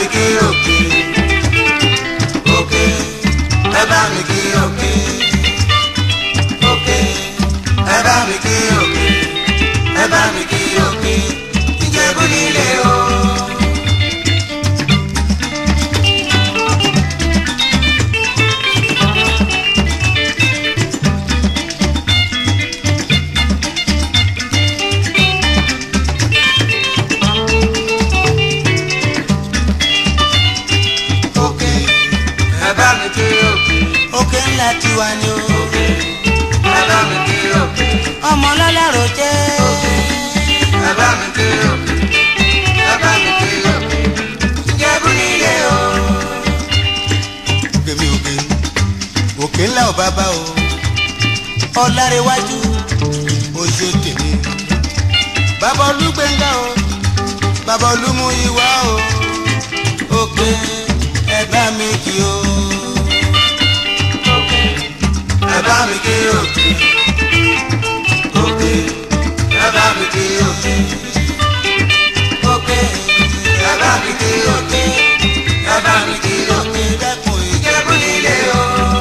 mi kí òkè òkè ẹ bá mi kí òkè òkè ẹ bá mi kí òkè ẹ bá mi kí òkè Ìjẹ̀bú nílé o. Òkè ńlá tiwa ni o. Ẹ bá mi kí òkè. Ọmọ lọ́lárò jẹ́. Ẹ bá mi kí òkè. Ẹ bá mi kí òkè. Ìjẹ̀bú nílé o. Òkè mi òkè. Òkè ńlá ò bàbá o. Ọlárẹ̀wájú oṣù tèmi. Bàbá Olúgbéngà o. Bàbá Olúmúyìwá o. Òkè ẹ bá mi kí o. Ẹ bá mi kí òkè òkè ẹ bá mi kí òkè òkè ẹ bá mi kí òkè ẹ bá mi kí òkè dẹ́kun Ìjẹ̀bú nílé o.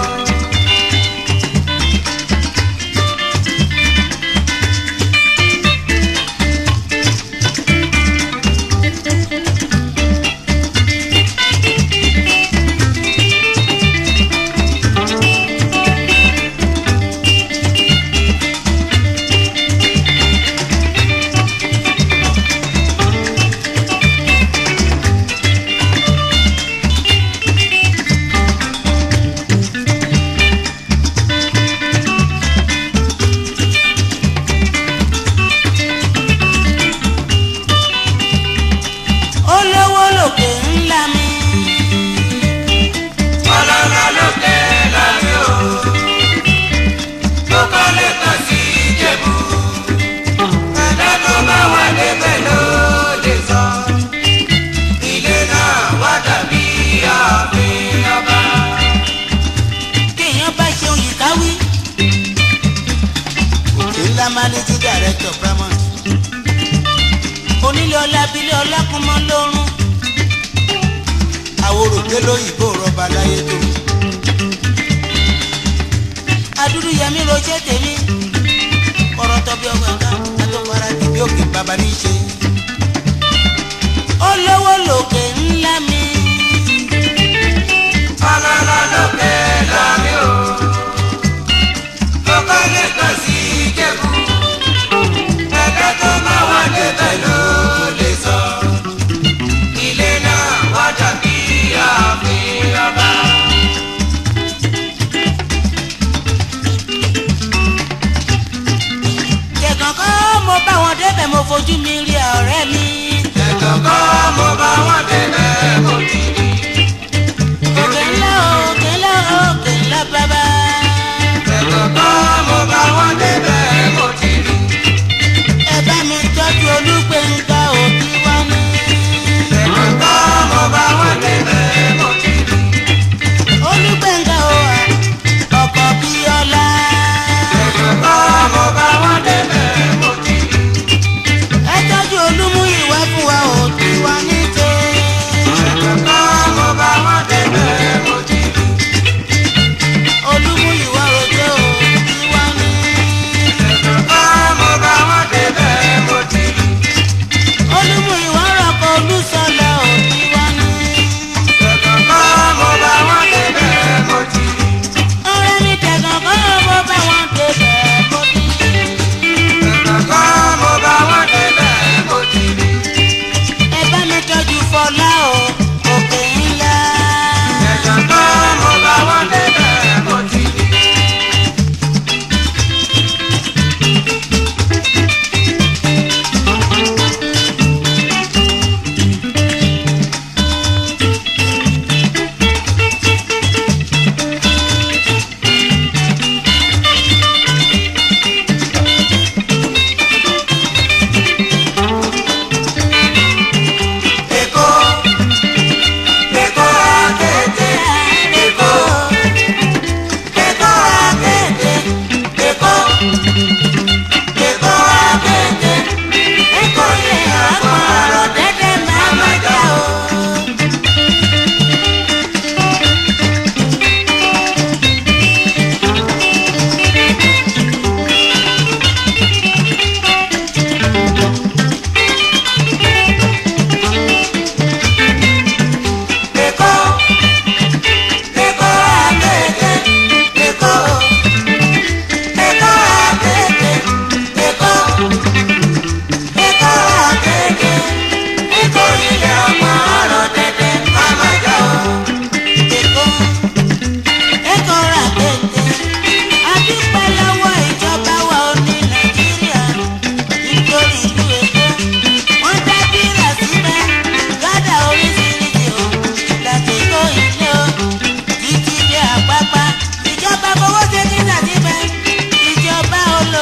Managing Director Paramount onílé ọlá abilé ọlákùnmọ́ lórun àwòrò lóyìnbó rọba láyé tó adúrú yẹmí rojẹ́ tèmi ọ̀rọ̀ tọ́bí ọgbẹ̀ká àtọ́kọ̀ọ́ra tìbí òkè bàbá ní í ṣe olówó lòkè ńlá mi ọlọ́lá lòkè lámì o lọ́kọ́ lẹ́kọ̀ọ́ sí Ìjẹ̀bú. Débẹ̀ ló lè sọ ilé náà wá dàbí ààfin ọba. Jẹ̀gànkọ́ mo bá wọn débẹ̀ mo fojú mi rí ọ̀rẹ́ mi. Jẹ̀gànkọ́ mo bá wọn débẹ̀ mo ti rí. Òkè ńlá o, òkè ńlá o.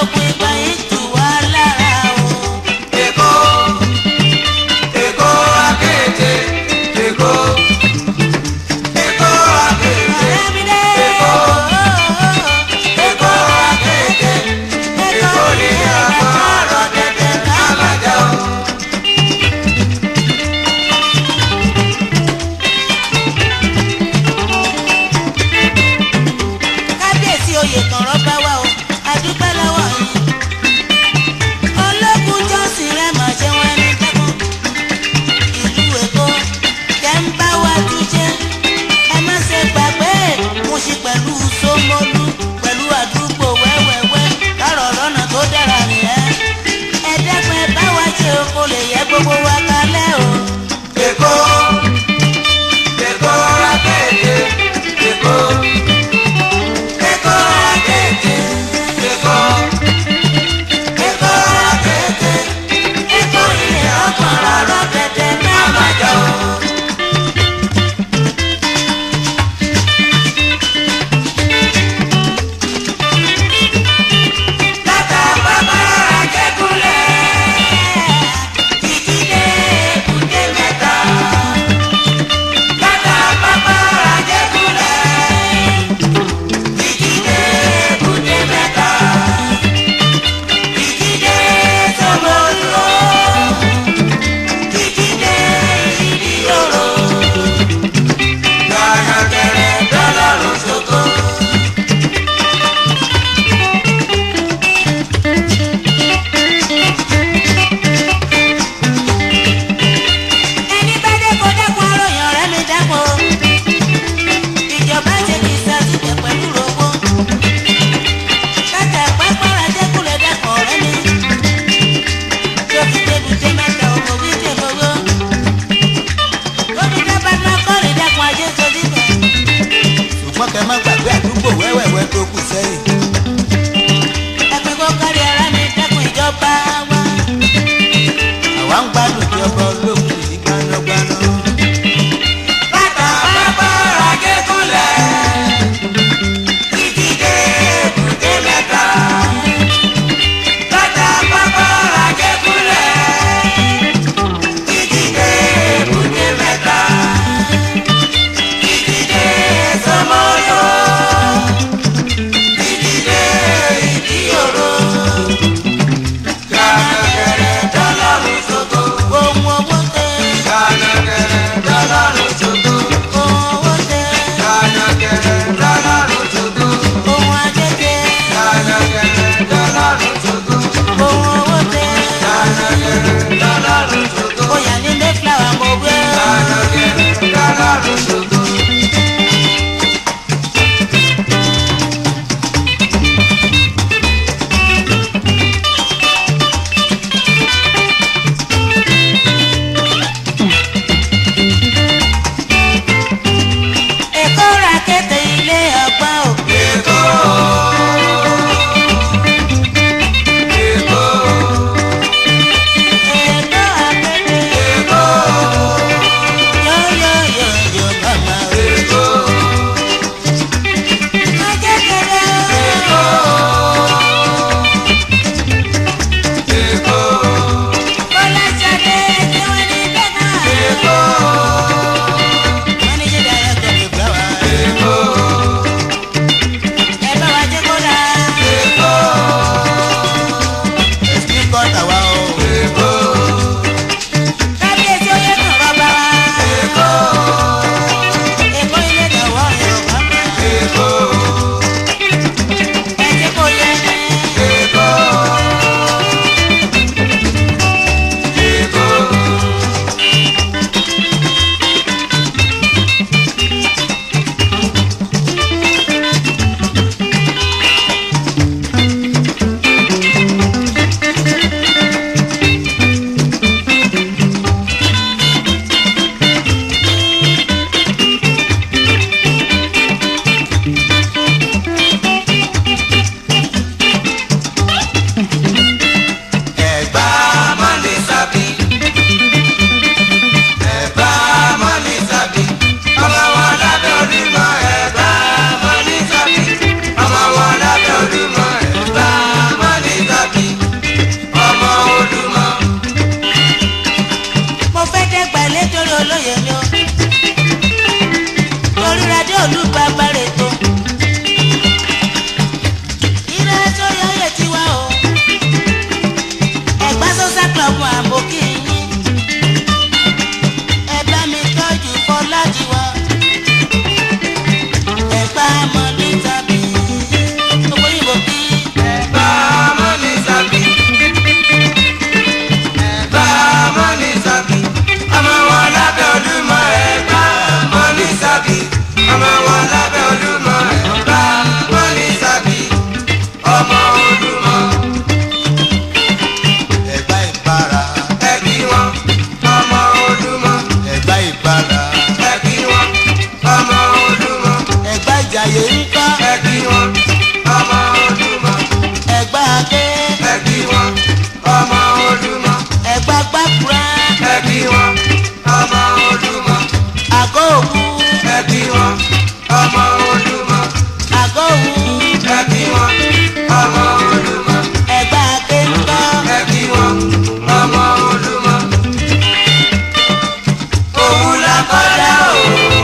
òpin ìgbà yìí tù wá lára o. Èkó, Èkó akéde, Èkó, Èkó akéde, ọ̀rẹ́ mi dé. Èkó, Èkó akéde, Èkó ní àgbà ọ̀rọ̀ dẹ̀dẹ̀ kálájà o. Kábíyèsí oyè kan rọ́bà wá o adúpẹ́ lọ́wọ́ yín. Ológun jọ́sìn rẹ̀ mà ṣe wọn ní dẹ́kun. Ìlú Èkó tẹ́ ń bá wa túnṣe. Ẹ má ṣe gbàgbé Mùṣín pẹ̀lú Ṣómólú pẹ̀lú àdúgbò wẹ́wẹ́wẹ́ lọ́rọ̀ lọ́nà tó dára nìyẹn. Ẹ dẹ́kun ẹ bá wa ṣe o kò lè yẹ gbogbo wa kalẹ̀ o. Èkó, Èkó akéde, Èkó, Èkó akéde. ọmọ Olúmọ. Ẹ̀gbá Ìbàrà. Ẹ kí wọn ọmọ Olúmọ. Ẹ̀gbá Ìbàrà. Ẹ kí wọn ọmọ Olúmọ. Ẹ̀gbá Ìjàyè ńkọ́. Ẹ kí wọn ọmọ Olúmọ. Ẹ̀gbá Adé. Ẹ kí wọn ọmọ Olúmọ. Ẹ̀gbá Gbàkúrà. Ẹ kí wọn ọmọ Olúmọ. Àgọ́ Òwu. Ẹ kí wọn ọmọ Olúmọ. Àgọ́ Òwu. Ẹ kí wọn ọmọ Olúmọ. Ẹ̀gbá Adé ńkọ́. Ẹ kí wọn ọmọ Olúmọ. Òwu la kọ́dá o.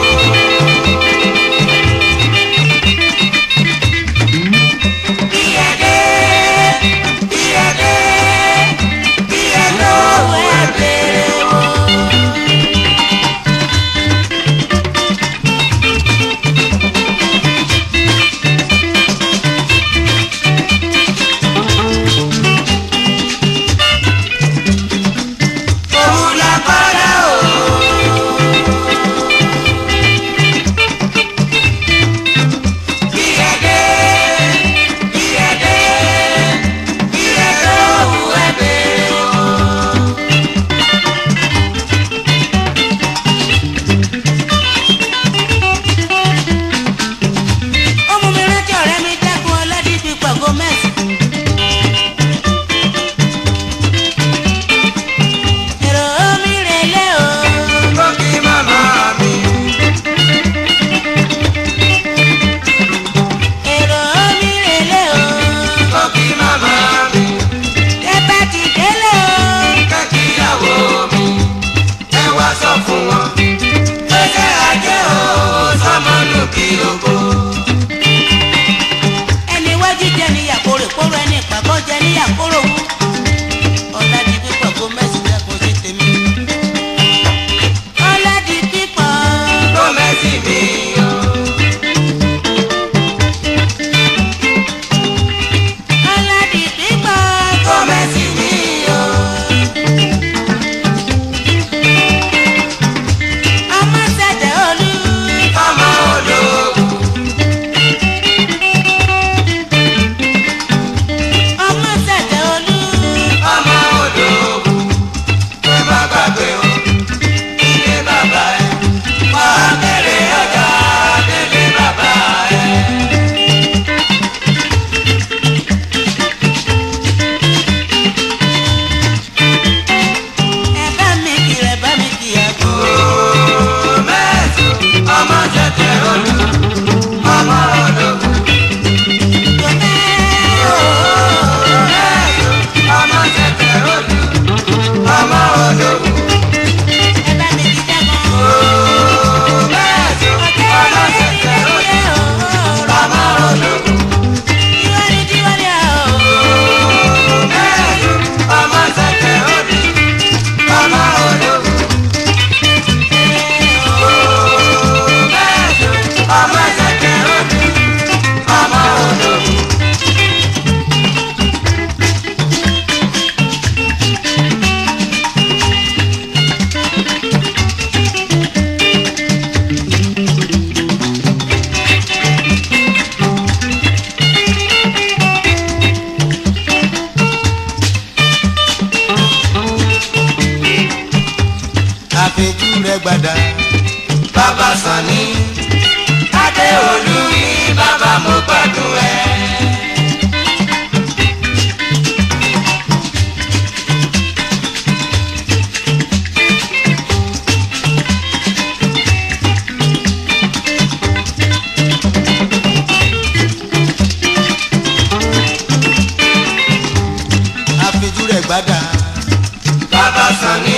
Gbàdá. Bàbá Sàní Adéolú ni bàbá mo gbádùn ẹ. Àfijú rẹ̀ Gbàdá. Bàbá Sàní